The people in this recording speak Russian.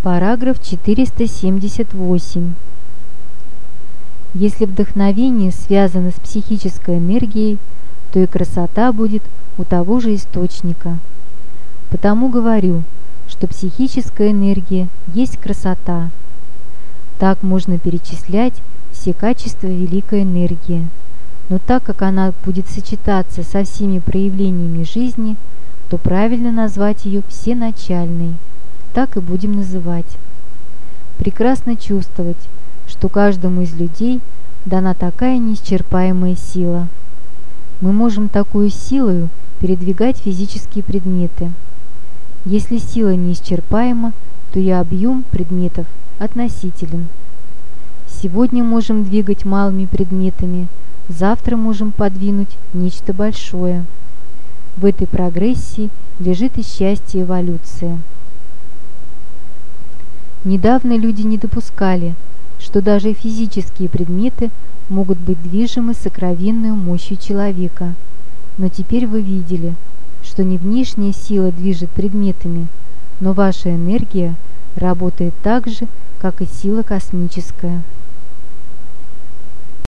Параграф 478. Если вдохновение связано с психической энергией, то и красота будет у того же источника. Потому говорю, что психическая энергия есть красота. Так можно перечислять все качества великой энергии, но так как она будет сочетаться со всеми проявлениями жизни, то правильно назвать ее всеначальной. Так и будем называть. Прекрасно чувствовать, что каждому из людей дана такая неисчерпаемая сила. Мы можем такую силою передвигать физические предметы. Если сила неисчерпаема, то и объем предметов относителен. Сегодня можем двигать малыми предметами, завтра можем подвинуть нечто большое. В этой прогрессии лежит и счастье эволюции. Недавно люди не допускали, что даже физические предметы могут быть движимы сокровенной мощью человека. Но теперь вы видели, что не внешняя сила движет предметами, но ваша энергия работает так же, как и сила космическая.